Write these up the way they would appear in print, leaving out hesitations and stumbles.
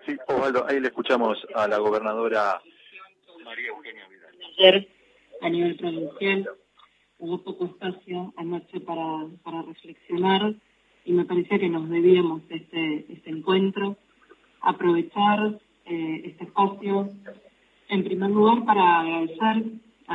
Sí, Osvaldo, ahí le escuchamos a la gobernadora María Eugenia Vidal. Ayer, a nivel provincial, hubo poco espacio anoche para reflexionar y me parecía que nos debíamos este encuentro, aprovechar este espacio, en primer lugar para agradecer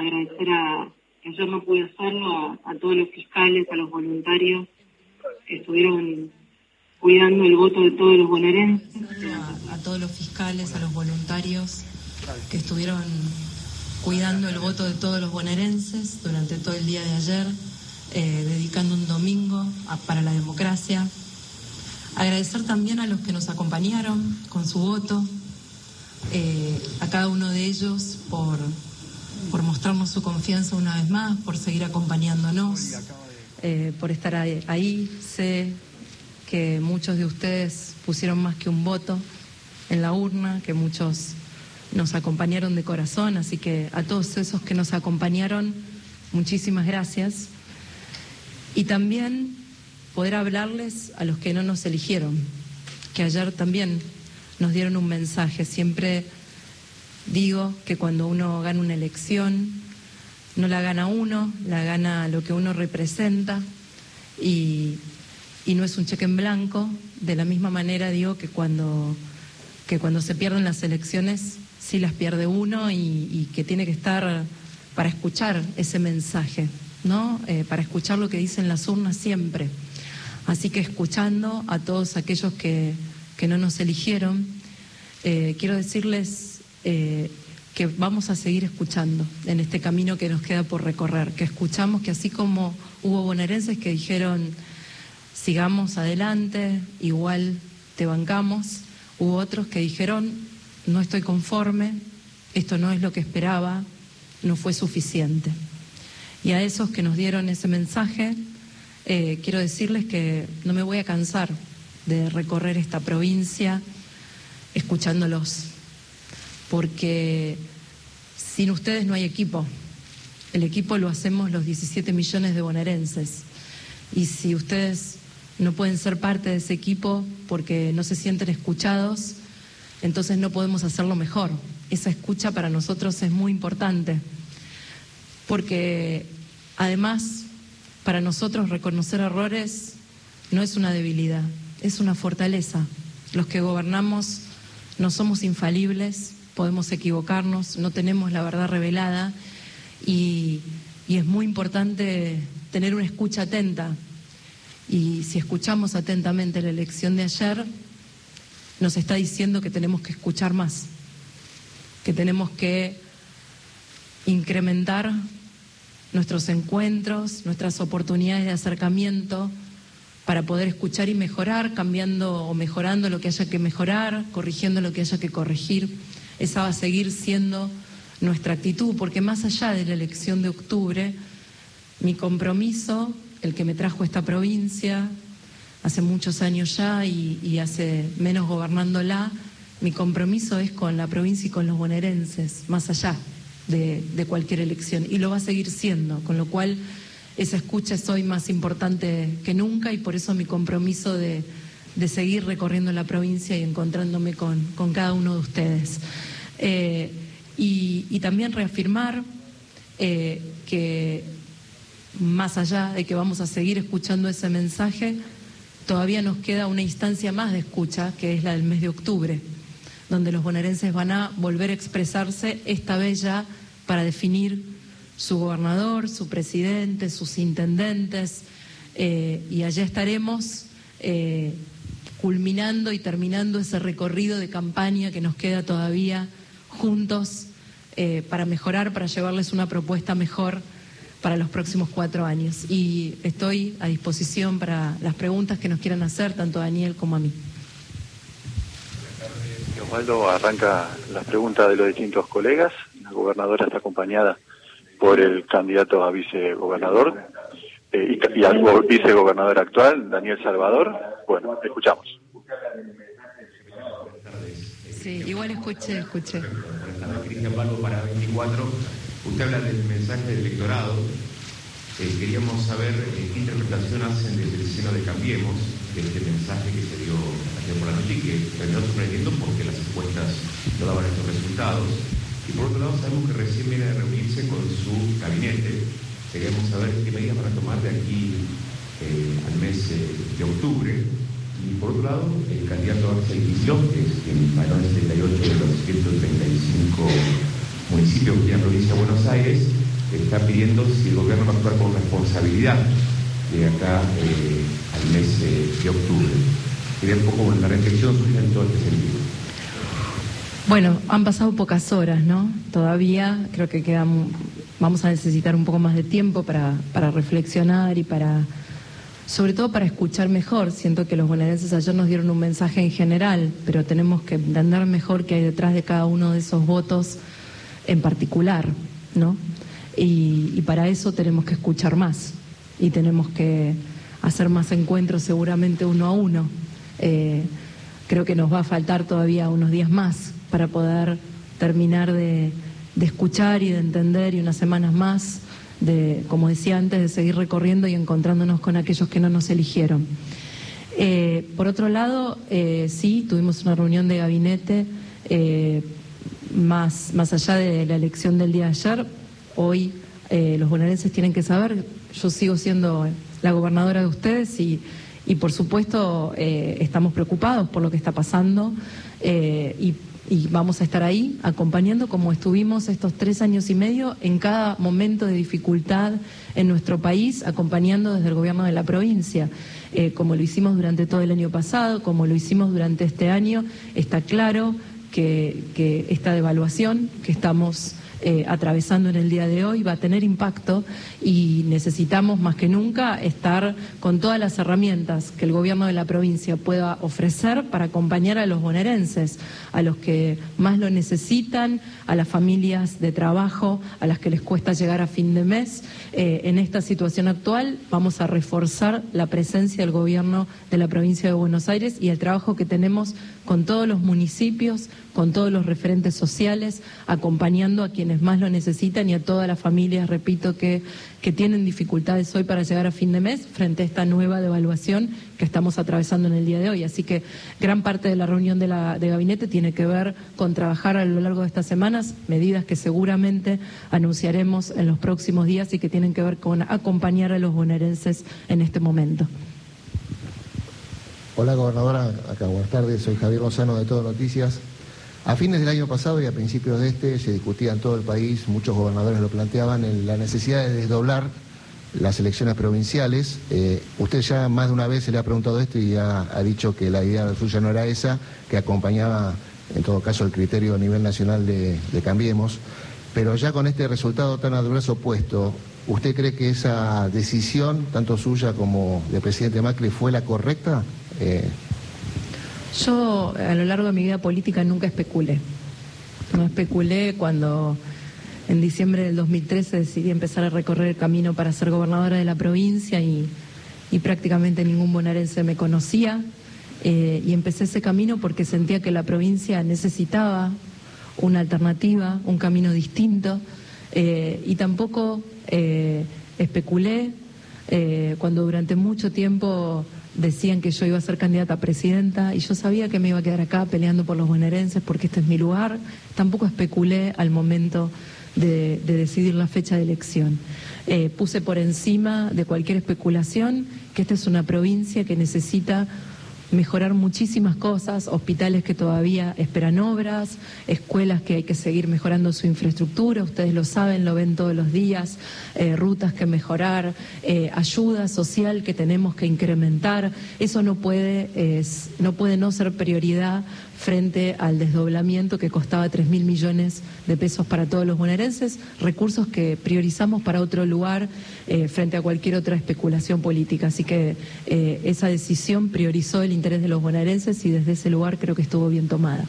que ayer no pude hacerlo, a todos los fiscales, a los voluntarios que estuvieron cuidando el voto de todos los bonaerenses. A todos los fiscales, a los voluntarios que estuvieron cuidando el voto de todos los bonaerenses durante todo el día de ayer, dedicando un domingo para la democracia. Agradecer también a los que nos acompañaron con su voto, a cada uno de ellos por mostrarnos su confianza una vez más, por seguir acompañándonos, por estar ahí. Sé que muchos de ustedes pusieron más que un voto en la urna, que muchos nos acompañaron de corazón, así que a todos esos que nos acompañaron, muchísimas gracias. Y también poder hablarles a los que no nos eligieron, que ayer también nos dieron un mensaje. Siempre digo que cuando uno gana una elección, no la gana uno, la gana lo que uno representa y no es un cheque en blanco. De la misma manera digo que cuando se pierden las elecciones, sí las pierde uno y que tiene que estar para escuchar ese mensaje, ¿no? Para escuchar lo que dicen las urnas siempre. Así que escuchando a todos aquellos que no nos eligieron, quiero decirles que vamos a seguir escuchando en este camino que nos queda por recorrer, que escuchamos que así como hubo bonaerenses que dijeron sigamos adelante, igual te bancamos, hubo otros que dijeron no estoy conforme, esto no es lo que esperaba, no fue suficiente. Y a esos que nos dieron ese mensaje, quiero decirles que no me voy a cansar de recorrer esta provincia escuchándolos, porque sin ustedes no hay equipo. El equipo lo hacemos los 17 millones de bonaerenses. Y si ustedes no pueden ser parte de ese equipo porque no se sienten escuchados, entonces no podemos hacerlo mejor. Esa escucha para nosotros es muy importante, porque además para nosotros reconocer errores no es una debilidad, es una fortaleza. Los que gobernamos no somos infalibles, podemos equivocarnos, no tenemos la verdad revelada y es muy importante tener una escucha atenta. Y si escuchamos atentamente la elección de ayer, nos está diciendo que tenemos que escuchar más, que tenemos que incrementar nuestros encuentros, nuestras oportunidades de acercamiento para poder escuchar y mejorar, cambiando o mejorando lo que haya que mejorar, corrigiendo lo que haya que corregir. Esa va a seguir siendo nuestra actitud, porque más allá de la elección de octubre, mi compromiso, el que me trajo a esta provincia hace muchos años ya y hace menos gobernándola, mi compromiso es con la provincia y con los bonaerenses, más allá de cualquier elección, y lo va a seguir siendo, con lo cual esa escucha es hoy más importante que nunca y por eso mi compromiso de seguir recorriendo la provincia y encontrándome con cada uno de ustedes. Y también reafirmar que más allá de que vamos a seguir escuchando ese mensaje, todavía nos queda una instancia más de escucha, que es la del mes de octubre, donde los bonaerenses van a volver a expresarse, esta vez ya para definir su gobernador, su presidente, sus intendentes, y allá estaremos culminando y terminando ese recorrido de campaña que nos queda todavía juntos para mejorar, para llevarles una propuesta mejor para los próximos 4 años. Y estoy a disposición para las preguntas que nos quieran hacer, tanto a Daniel como a mí. Osvaldo, arranca las preguntas de los distintos colegas. La gobernadora está acompañada por el candidato a vicegobernador y al vicegobernador actual, Daniel Salvador. Bueno, escuchamos. Sí, igual escuché. Cristian Balbo para 24. Usted habla del mensaje del electorado. Queríamos saber qué interpretación hacen desde el seno de Cambiemos de este mensaje que se dio ayer por la noche y que terminó sorprendiendo porque las encuestas no daban estos resultados. Y por otro lado, sabemos que recién viene a reunirse con su gabinete. Queremos saber qué medidas van a tomar de aquí al mes de octubre. Y por otro lado, el candidato Axel Kicillof, que es quien ganó el 78 de los 135 municipios que tiene la provincia de Buenos Aires, está pidiendo si el gobierno va a actuar con responsabilidad de acá al mes de octubre. Quería un poco la reflexión suya en todo este sentido. Bueno, han pasado pocas horas, ¿no? Todavía creo que vamos a necesitar un poco más de tiempo para reflexionar y sobre todo para escuchar mejor. Siento que los bonaerenses ayer nos dieron un mensaje en general, pero tenemos que entender mejor qué hay detrás de cada uno de esos votos en particular, ¿no? Y para eso tenemos que escuchar más y tenemos que hacer más encuentros seguramente uno a uno. Creo que nos va a faltar todavía unos días más para poder terminar de escuchar y de entender, y unas semanas más de, como decía antes, de seguir recorriendo y encontrándonos con aquellos que no nos eligieron. Por otro lado, sí, tuvimos una reunión de gabinete más allá de la elección del día de ayer. Hoy los bonaerenses tienen que saber, yo sigo siendo la gobernadora de ustedes y por supuesto estamos preocupados por lo que está pasando y vamos a estar ahí acompañando como estuvimos estos 3 años y medio en cada momento de dificultad en nuestro país, acompañando desde el gobierno de la provincia, como lo hicimos durante todo el año pasado, como lo hicimos durante este año. Está claro que esta devaluación que estamos atravesando en el día de hoy va a tener impacto y necesitamos más que nunca estar con todas las herramientas que el gobierno de la provincia pueda ofrecer para acompañar a los bonaerenses, a los que más lo necesitan, a las familias de trabajo, a las que les cuesta llegar a fin de mes. En esta situación actual vamos a reforzar la presencia del gobierno de la provincia de Buenos Aires y el trabajo que tenemos con todos los municipios, con todos los referentes sociales, acompañando a quienes más lo necesitan y a todas las familias, repito, que tienen dificultades hoy para llegar a fin de mes frente a esta nueva devaluación que estamos atravesando en el día de hoy. Así que gran parte de la reunión de gabinete tiene que ver con trabajar a lo largo de estas semanas medidas que seguramente anunciaremos en los próximos días y que tienen que ver con acompañar a los bonaerenses en este momento. Hola, gobernadora, acá buenas tardes, soy Javier Lozano de Todo Noticias. A fines del año pasado y a principios de este se discutía en todo el país, muchos gobernadores lo planteaban, en la necesidad de desdoblar las elecciones provinciales. Usted ya más de una vez se le ha preguntado esto y ya ha dicho que la idea suya no era esa, que acompañaba en todo caso el criterio a nivel nacional de Cambiemos, pero ya con este resultado tan adverso puesto, ¿usted cree que esa decisión, tanto suya como del presidente Macri, fue la correcta? Yo a lo largo de mi vida política nunca especulé. No especulé cuando en diciembre del 2013 decidí empezar a recorrer el camino para ser gobernadora de la provincia y prácticamente ningún bonaerense me conocía. Y empecé ese camino porque sentía que la provincia necesitaba una alternativa, un camino distinto. Y tampoco especulé cuando durante mucho tiempo decían que yo iba a ser candidata a presidenta y yo sabía que me iba a quedar acá peleando por los bonaerenses porque este es mi lugar. Tampoco especulé al momento de decidir la fecha de elección. Puse por encima de cualquier especulación que esta es una provincia que necesita mejorar muchísimas cosas, hospitales que todavía esperan obras, escuelas que hay que seguir mejorando su infraestructura, ustedes lo saben, lo ven todos los días, rutas que mejorar, ayuda social que tenemos que incrementar. Eso no puede no ser prioridad frente al desdoblamiento que costaba 3.000 millones de pesos para todos los bonaerenses, recursos que priorizamos para otro lugar frente a cualquier otra especulación política. Así que esa decisión priorizó el interés de los bonaerenses y desde ese lugar creo que estuvo bien tomada.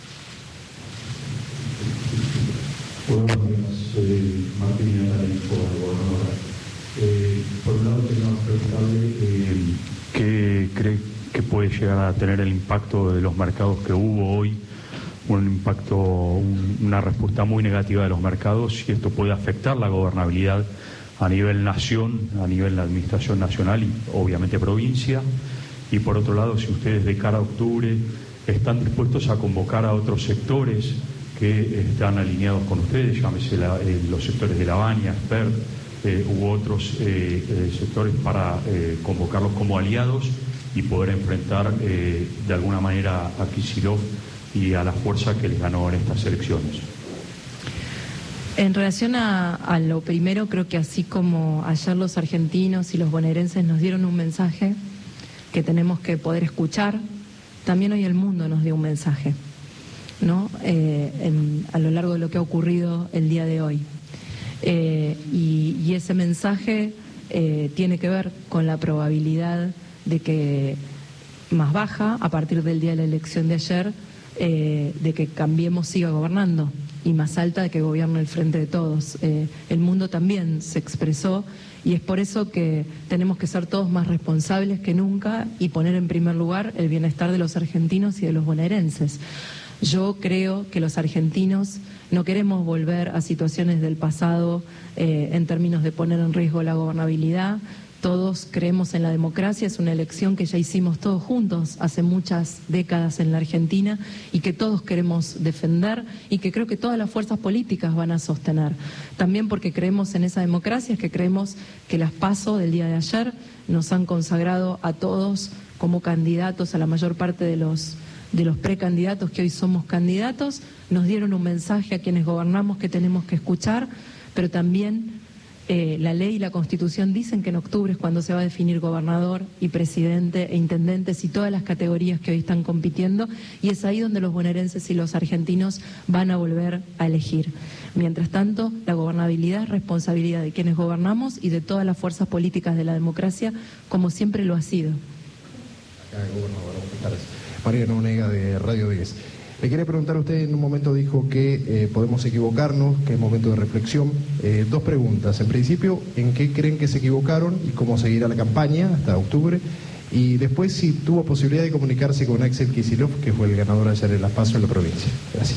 Buenos días, soy Martín Talenco, gobernadora. Por un lado, queríamos preguntarle qué cree que puede llegar a tener el impacto de los mercados que hubo hoy, un impacto, una respuesta muy negativa de los mercados, y esto puede afectar la gobernabilidad a nivel nación, a nivel de la administración nacional y obviamente provincia. Y por otro lado, si ustedes de cara a octubre están dispuestos a convocar a otros sectores que están alineados con ustedes, llámese los sectores de La Baña, Spert, u otros sectores, para convocarlos como aliados y poder enfrentar de alguna manera a Kicillof y a la fuerza que les ganó en estas elecciones. En relación a lo primero, creo que así como ayer los argentinos y los bonaerenses nos dieron un mensaje que tenemos que poder escuchar, también hoy el mundo nos dio un mensaje, ¿no? A lo largo de lo que ha ocurrido el día de hoy. Y ese mensaje tiene que ver con la probabilidad de que más baja, a partir del día de la elección de ayer, de que Cambiemos siga gobernando, y más alta de que gobierne el Frente de Todos. El mundo también se expresó, y es por eso que tenemos que ser todos más responsables que nunca y poner en primer lugar el bienestar de los argentinos y de los bonaerenses. Yo creo que los argentinos no queremos volver a situaciones del pasado en términos de poner en riesgo la gobernabilidad. Todos creemos en la democracia, es una elección que ya hicimos todos juntos hace muchas décadas en la Argentina y que todos queremos defender y que creo que todas las fuerzas políticas van a sostener. También porque creemos en esa democracia, es que creemos que las PASO del día de ayer nos han consagrado a todos como candidatos, a la mayor parte de los precandidatos que hoy somos candidatos, nos dieron un mensaje a quienes gobernamos que tenemos que escuchar, pero también la ley y la Constitución dicen que en octubre es cuando se va a definir gobernador y presidente e intendentes y todas las categorías que hoy están compitiendo, y es ahí donde los bonaerenses y los argentinos van a volver a elegir. Mientras tanto, la gobernabilidad es responsabilidad de quienes gobernamos y de todas las fuerzas políticas de la democracia, como siempre lo ha sido. Acá, gobernador, buenas tardes. Mariano Onega, de Radio 10. Le quería preguntar, usted en un momento dijo que podemos equivocarnos, que es momento de reflexión. Dos preguntas. En principio, ¿en qué creen que se equivocaron y cómo seguirá la campaña hasta octubre? Y después, si tuvo posibilidad de comunicarse con Axel Kicillof, que fue el ganador ayer en las PASO en la provincia. Gracias.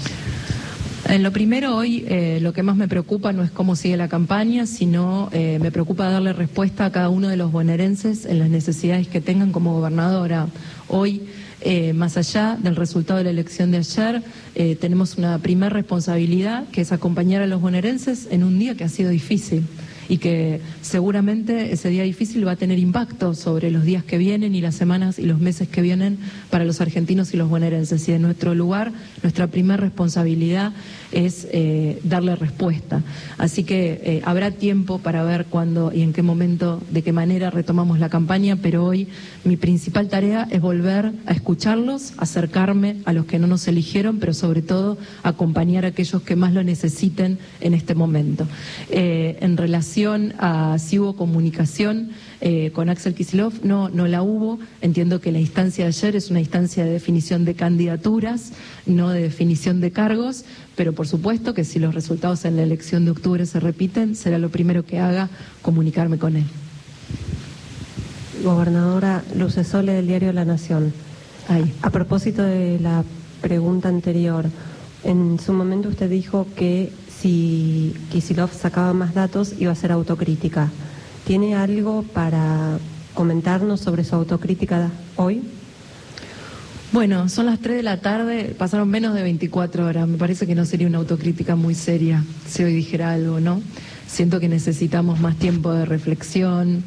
En lo primero, hoy lo que más me preocupa no es cómo sigue la campaña, sino me preocupa darle respuesta a cada uno de los bonaerenses en las necesidades que tengan como gobernadora. Hoy, más allá del resultado de la elección de ayer, tenemos una primer responsabilidad, que es acompañar a los bonaerenses en un día que ha sido difícil y que seguramente ese día difícil va a tener impacto sobre los días que vienen y las semanas y los meses que vienen para los argentinos y los bonaerenses. Y de nuestro lugar, nuestra primera responsabilidad es darle respuesta. Así que habrá tiempo para ver cuándo y en qué momento, de qué manera retomamos la campaña, pero hoy mi principal tarea es volver a escucharlos, acercarme a los que no nos eligieron, pero sobre todo acompañar a aquellos que más lo necesiten en este momento. En relación a si hubo comunicación con Axel Kicillof, no la hubo. Entiendo que la instancia de ayer es una instancia de definición de candidaturas, no de definición de cargos, pero por supuesto que si los resultados en la elección de octubre se repiten, será lo primero que haga comunicarme con él. Gobernadora Luce Sole, del diario La Nación. A propósito de la pregunta anterior, en su momento usted dijo que si Kicillof sacaba más datos iba a ser autocrítica. ¿Tiene algo para comentarnos sobre su autocrítica hoy? Bueno, son las 3 de la tarde, pasaron menos de 24 horas. Me parece que no sería una autocrítica muy seria si hoy dijera algo, ¿no? Siento que necesitamos más tiempo de reflexión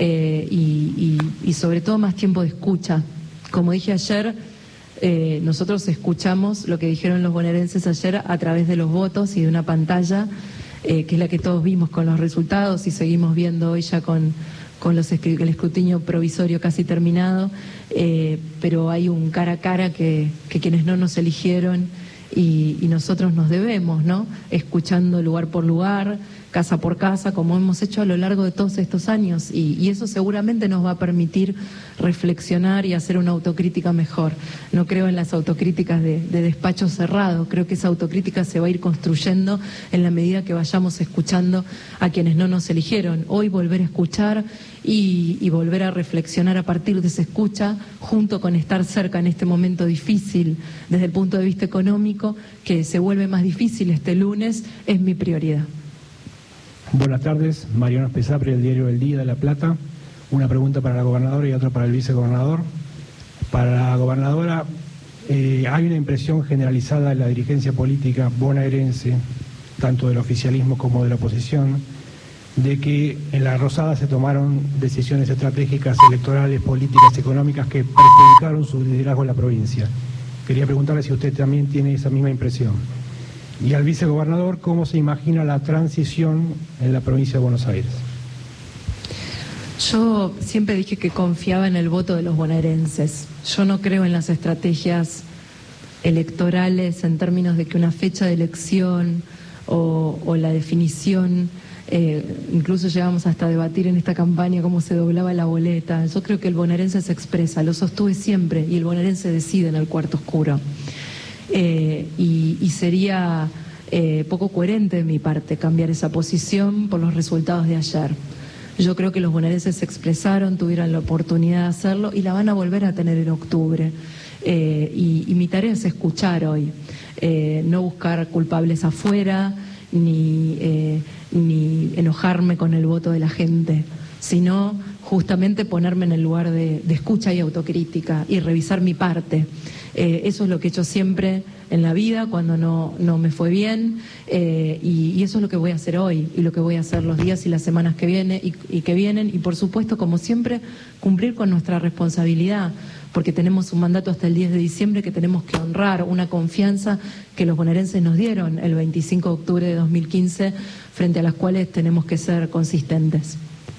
y sobre todo más tiempo de escucha. Como dije ayer, nosotros escuchamos lo que dijeron los bonaerenses ayer a través de los votos y de una pantalla, que es la que todos vimos con los resultados y seguimos viendo hoy ya con el escrutinio provisorio casi terminado, pero hay un cara a cara que quienes no nos eligieron y nosotros nos debemos, ¿no? Escuchando lugar por lugar, casa por casa, como hemos hecho a lo largo de todos estos años, y eso seguramente nos va a permitir reflexionar y hacer una autocrítica mejor. No creo en las autocríticas de despacho cerrado, creo que esa autocrítica se va a ir construyendo en la medida que vayamos escuchando a quienes no nos eligieron. Hoy volver a escuchar y volver a reflexionar a partir de esa escucha, junto con estar cerca en este momento difícil desde el punto de vista económico, que se vuelve más difícil este lunes, es mi prioridad. Buenas tardes, Mariano Espesapri, del diario El Día de La Plata. Una pregunta para la gobernadora y otra para el vicegobernador. Para la gobernadora, hay una impresión generalizada de la dirigencia política bonaerense, tanto del oficialismo como de la oposición, de que en la Rosada se tomaron decisiones estratégicas, electorales, políticas, económicas que perjudicaron su liderazgo en la provincia. Quería preguntarle si usted también tiene esa misma impresión. Y al vicegobernador, ¿cómo se imagina la transición en la provincia de Buenos Aires? Yo siempre dije que confiaba en el voto de los bonaerenses. Yo no creo en las estrategias electorales en términos de que una fecha de elección o la definición, incluso llegamos hasta a debatir en esta campaña cómo se doblaba la boleta. Yo creo que el bonaerense se expresa, lo sostuve siempre, y el bonaerense decide en el cuarto oscuro. Y sería poco coherente de mi parte cambiar esa posición por los resultados de ayer. Yo creo que los bonaerenses se expresaron, tuvieron la oportunidad de hacerlo y la van a volver a tener en octubre. Y mi tarea es escuchar hoy, no buscar culpables afuera, ni enojarme con el voto de la gente, sino justamente ponerme en el lugar de escucha y autocrítica y revisar mi parte. Eso es lo que he hecho siempre en la vida cuando no me fue bien, y eso es lo que voy a hacer hoy y lo que voy a hacer los días y las semanas que vienen y por supuesto, como siempre, cumplir con nuestra responsabilidad, porque tenemos un mandato hasta el 10 de diciembre que tenemos que honrar, una confianza que los bonaerenses nos dieron el 25 de octubre de 2015, frente a las cuales tenemos que ser consistentes.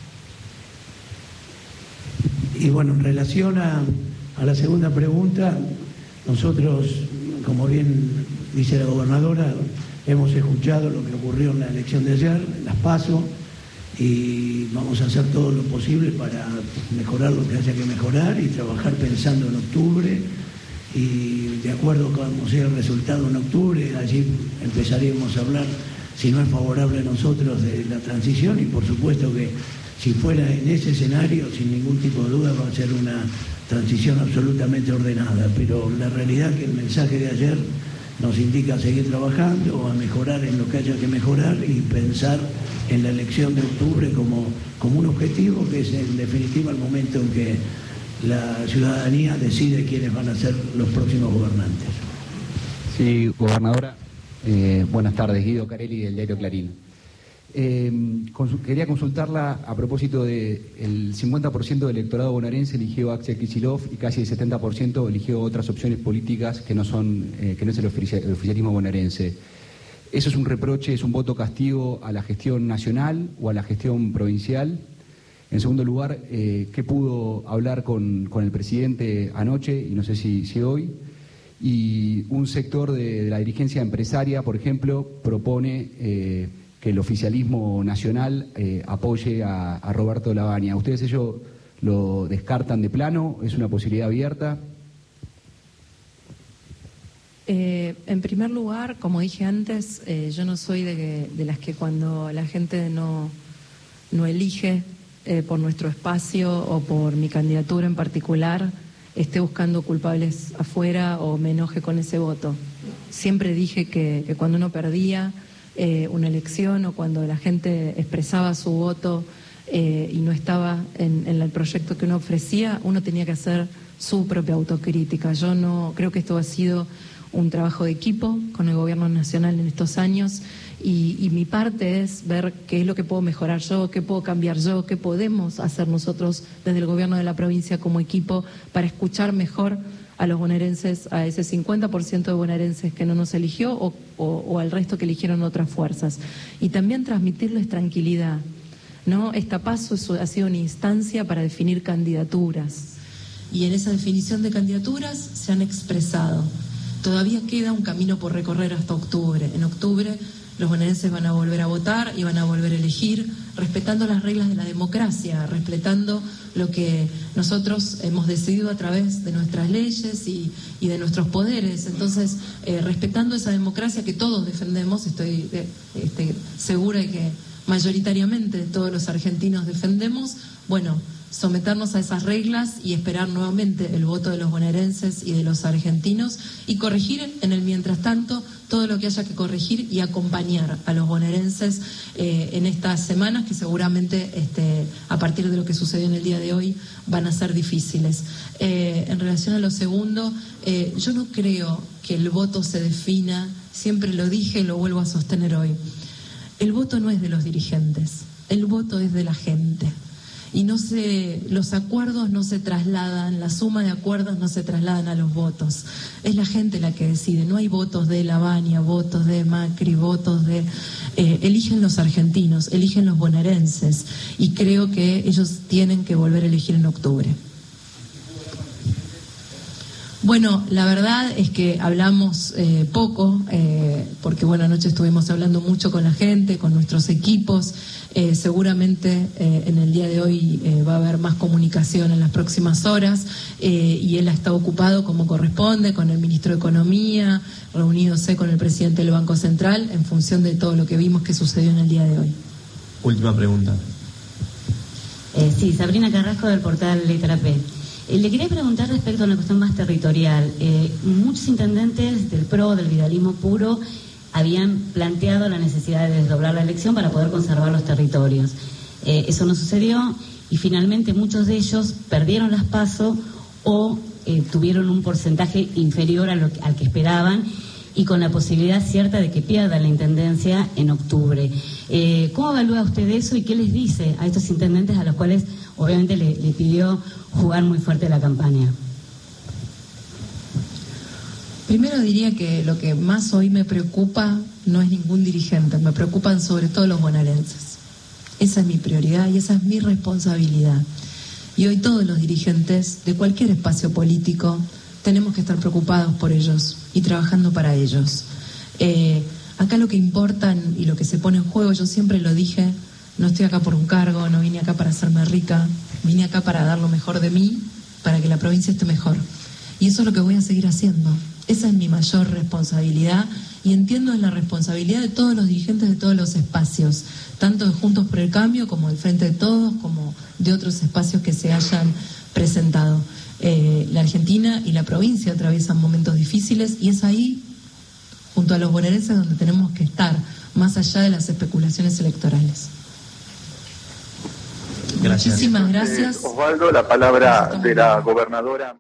Y bueno, en relación a la segunda pregunta, nosotros, como bien dice la gobernadora, hemos escuchado lo que ocurrió en la elección de ayer, en las PASO, y vamos a hacer todo lo posible para mejorar lo que haya que mejorar y trabajar pensando en octubre, y de acuerdo con cómo sea el resultado en octubre, allí empezaremos a hablar, si no es favorable a nosotros, de la transición, y por supuesto que si fuera en ese escenario, sin ningún tipo de duda, va a ser una transición absolutamente ordenada, pero la realidad es que el mensaje de ayer nos indica seguir trabajando, a mejorar en lo que haya que mejorar y pensar en la elección de octubre como un objetivo, que es en definitiva el momento en que la ciudadanía decide quiénes van a ser los próximos gobernantes. Sí, gobernadora, buenas tardes, Guido Carelli del diario Clarín. Quería consultarla a propósito del 50% del electorado bonaerense eligió a Axel Kicillof y casi el 70% eligió otras opciones políticas que no es el oficialismo bonaerense. ¿Eso es un reproche, es un voto castigo a la gestión nacional o a la gestión provincial? En segundo lugar, ¿qué pudo hablar con el presidente anoche, y no sé si hoy? Y un sector de la dirigencia empresaria, por ejemplo, propone que el oficialismo nacional apoye a Roberto Lavagna. ¿Ustedes ello lo descartan de plano? ¿Es una posibilidad abierta? En primer lugar, como dije antes, yo no soy de las que cuando la gente no elige por nuestro espacio o por mi candidatura en particular, esté buscando culpables afuera o me enoje con ese voto. Siempre dije que cuando uno perdía una elección o cuando la gente expresaba su voto y no estaba en el proyecto que uno ofrecía, uno tenía que hacer su propia autocrítica. Yo no creo que esto ha sido un trabajo de equipo con el gobierno nacional en estos años y mi parte es ver qué es lo que puedo mejorar yo, qué puedo cambiar yo, qué podemos hacer nosotros desde el gobierno de la provincia como equipo para escuchar mejor a los bonaerenses, a ese 50% de bonaerenses que no nos eligió o al resto que eligieron otras fuerzas. Y también transmitirles tranquilidad, ¿no? Esta PASO ha sido una instancia para definir candidaturas. Y en esa definición de candidaturas se han expresado. Todavía queda un camino por recorrer hasta octubre. En octubre los bonaerenses van a volver a votar y van a volver a elegir, respetando las reglas de la democracia, respetando lo que nosotros hemos decidido a través de nuestras leyes y de nuestros poderes. Entonces, respetando esa democracia que todos defendemos, estoy segura de que mayoritariamente todos los argentinos defendemos, bueno, someternos a esas reglas y esperar nuevamente el voto de los bonaerenses y de los argentinos y corregir en el mientras tanto todo lo que haya que corregir y acompañar a los bonaerenses en estas semanas que seguramente a partir de lo que sucedió en el día de hoy van a ser difíciles. En relación a lo segundo, yo no creo que el voto se defina, siempre lo dije y lo vuelvo a sostener hoy. El voto no es de los dirigentes, el voto es de la gente. Y los acuerdos no se trasladan, la suma de acuerdos no se trasladan a los votos. Es la gente la que decide, no hay votos de Lavagna, votos de Macri, votos de... eligen los argentinos, eligen los bonaerenses, y creo que ellos tienen que volver a elegir en octubre. Bueno, la verdad es que hablamos poco, porque bueno, anoche estuvimos hablando mucho con la gente, con nuestros equipos. Seguramente en el día de hoy va a haber más comunicación en las próximas horas, y él ha estado ocupado como corresponde con el ministro de Economía, reuniéndose con el presidente del Banco Central en función de todo lo que vimos que sucedió en el día de hoy. Última pregunta. Sí, Sabrina Carrasco del portal Letra P. Le quería preguntar respecto a una cuestión más territorial. Muchos intendentes del PRO, del vidalismo puro, habían planteado la necesidad de desdoblar la elección para poder conservar los territorios. Eso no sucedió y finalmente muchos de ellos perdieron las PASO o tuvieron un porcentaje inferior al que esperaban, y con la posibilidad cierta de que pierdan la intendencia en octubre. ¿Cómo evalúa usted eso y qué les dice a estos intendentes a los cuales obviamente le pidió jugar muy fuerte la campaña? Primero diría que lo que más hoy me preocupa no es ningún dirigente, me preocupan sobre todo los bonaerenses. Esa es mi prioridad y esa es mi responsabilidad. Y hoy todos los dirigentes de cualquier espacio político tenemos que estar preocupados por ellos y trabajando para ellos. Acá lo que importa y lo que se pone en juego, yo siempre lo dije, no estoy acá por un cargo, no vine acá para hacerme rica, vine acá para dar lo mejor de mí, para que la provincia esté mejor. Y eso es lo que voy a seguir haciendo. Esa es mi mayor responsabilidad, y entiendo es la responsabilidad de todos los dirigentes de todos los espacios, tanto de Juntos por el Cambio como del Frente de Todos, como de otros espacios que se hayan presentado. La Argentina y la provincia atraviesan momentos difíciles y es ahí, junto a los bonaerenses, donde tenemos que estar, más allá de las especulaciones electorales. Gracias. Muchísimas gracias. Osvaldo, la palabra de la gobernadora.